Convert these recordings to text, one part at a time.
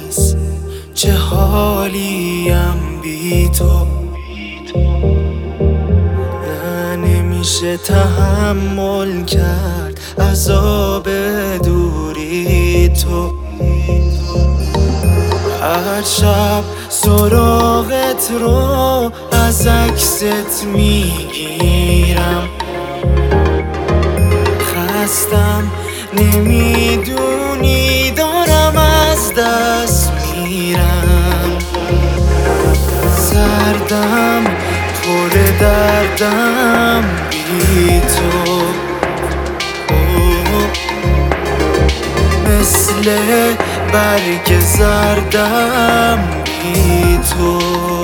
نیست چه حالیم بی تو. نه نمیشه تحمل کرد عذاب دوری تو. هر شب سراغت رو از عکست میگیرم، خستم نمیدونی دارم از دست میرم. سردم پر دردم بی تو، مثل برگ زردم بی تو.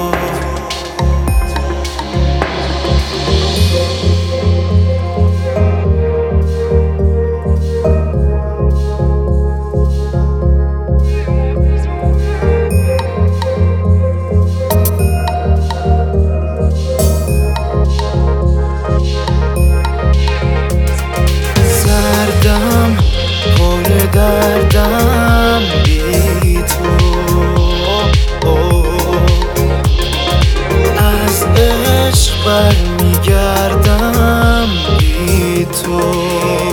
سردم پر دردم بی تو، از عشق برمیگردم بی تو.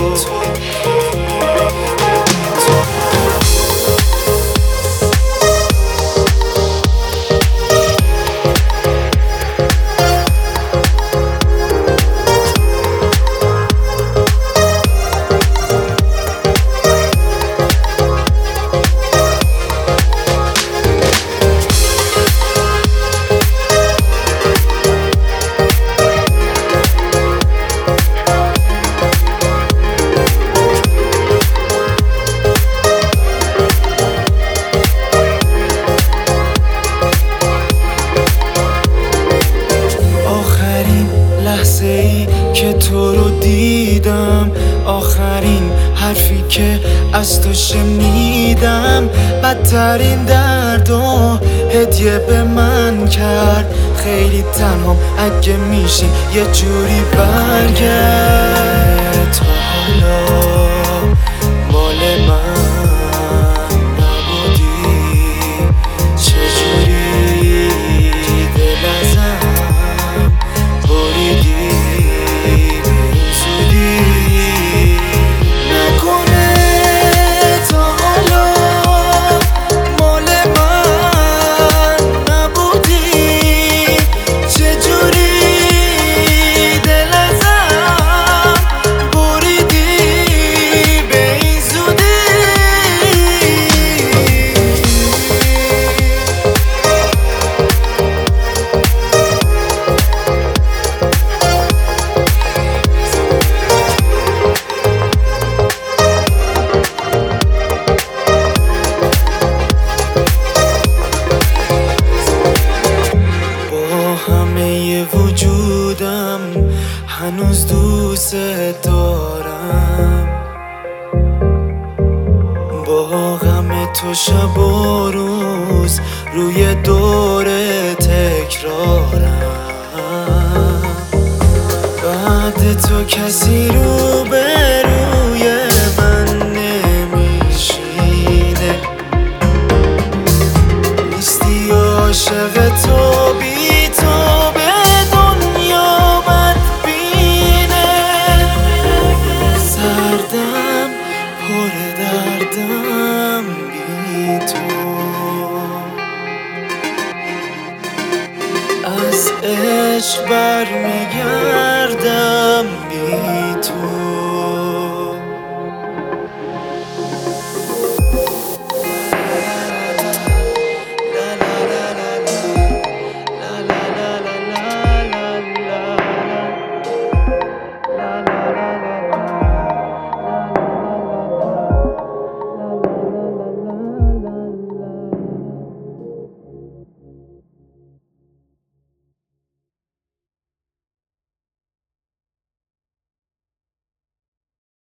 لحظه ای که تو رو دیدم، آخرین حرفی که از تو شنیدم، بدترین درد و هدیه به من کرد. خیلی تنهام اگه میشه یه جوری برگرد. تا حالا مال من نبودی، چجوری دل ازم بریدی زودی. نکنه تا حالا مال من نبودی، چجوری دل ازم بریدی به این زودی. همه وجودم هنوز دوست دارم، با غم تو شب و روز روی دور تکرارم. بعد تو کسی رو به روی من نمیشینه، نیستی عاشق تو بی تو به دنیا بدبینه. سردم پر دردم بی تو، از عشق برمیگردم